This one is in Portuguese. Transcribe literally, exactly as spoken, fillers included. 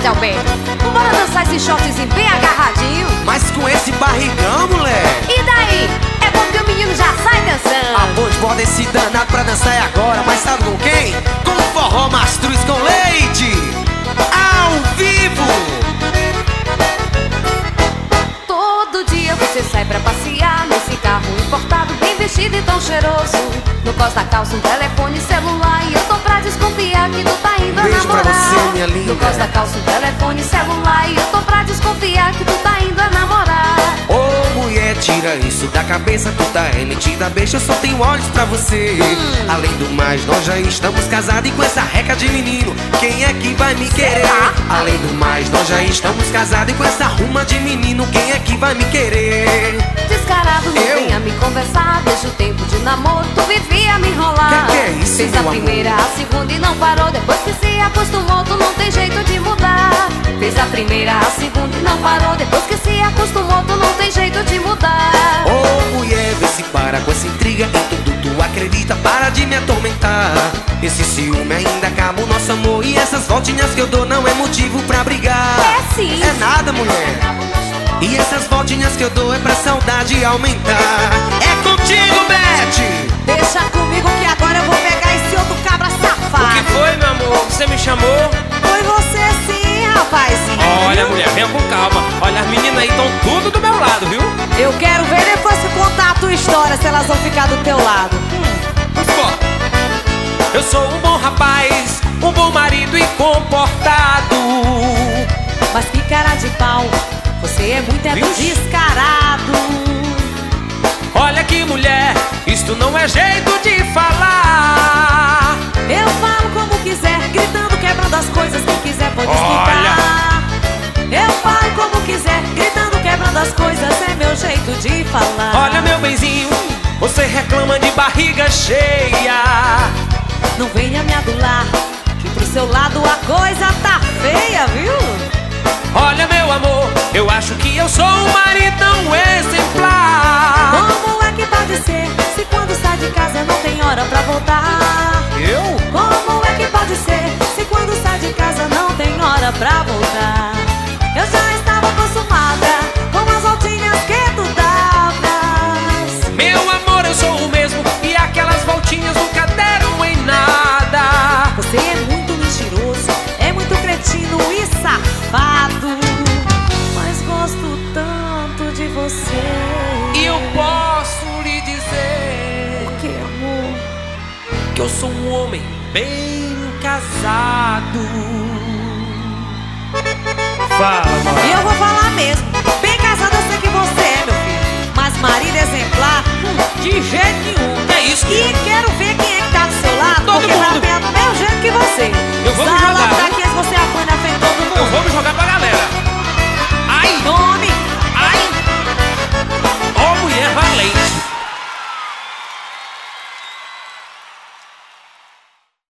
verdade, Alberto. Vambora dançar esse shortzinho bem agarradinho. Mas com esse barrigão, moleque. E daí? É bom que o menino já sai dançando. A ponte pode esse danado pra dançar é agora. Mas sabe com quem? Com o forró mastruz com leite. Ao vivo. Todo dia você sai pra passear nesse carro importado, bem vestido e tão cheiroso. No cos da calça um telefone celular, e eu tô pra desconfiar que tu tá indo a Beijo pra namorar. você, minha linda. No cos da calça um telefone celular, e eu tô pra desconfiar que tu tá indo a namorar. Ô mulher, tira isso da cabeça. Tu tá é metida, beixa, eu só tenho olhos pra você. hum. Além do mais, nós já estamos casados, e com essa reca de menino, quem é que vai me querer? Além do mais, nós já estamos casados, e com essa ruma de menino, quem é que vai me querer? Descarado, não Eu? venha me conversar. Desde o tempo de namoro, tu vivia me enrolar. Que que é isso, Fez meu a primeira, amor? a segunda e não parou. Depois que se acostumou, tu não tem jeito de mudar. Fez a primeira, a segunda e não parou. Depois que se acostumou, tu não tem jeito de mudar. Ô mulher, vê se para com essa intriga. Em tudo tu acredita, para de me atormentar. Esse ciúme ainda acaba o nosso amor, e essas voltinhas que eu dou não é motivo pra brigar. É sim. É nada, mulher. E essas voltinhas que eu dou é pra saudade aumentar. É contigo, Beth. Deixa comigo que agora eu vou pegar esse outro cabra safado. O que foi, meu amor? Você me chamou? Foi você sim, rapazinho. Olha, mulher, venha com calma. Olha, as meninas aí estão tudo do meu lado, viu? Eu quero ver depois que contar a tua história, se elas vão ficar do teu lado. Vamos embora. Eu sou um bom rapaz, um bom marido e comportado. Mas que cara de pau, você é muito é Vixe. descarado. Olha que mulher, isto não é jeito de falar. Eu falo como quiser, gritando, quebrando as coisas. Quem quiser pode Olha. escutar. Eu falo como quiser, gritando, quebrando as coisas. É meu jeito de falar. Olha, meu benzinho, você reclama de barriga cheia. Não venha me adular, que pro seu lado a coisa tá feia, viu? Olha, meu amor, eu acho que eu sou um maridão exemplar. Como é que pode ser, se quando sai de casa não tem hora pra voltar? Eu? Como é que pode ser, se quando sai de casa não tem hora pra voltar? Eu já estava acostumada com as voltinhas que tu davas. Meu amor, eu sou o mesmo, e aquelas voltinhas nunca deram em nada. Você é muito mentiroso, é muito cretino e safado. Mas gosto tanto de você. E eu posso lhe dizer O que, amor? que eu sou um homem bem casado. Fala, mano. E eu vou falar mesmo.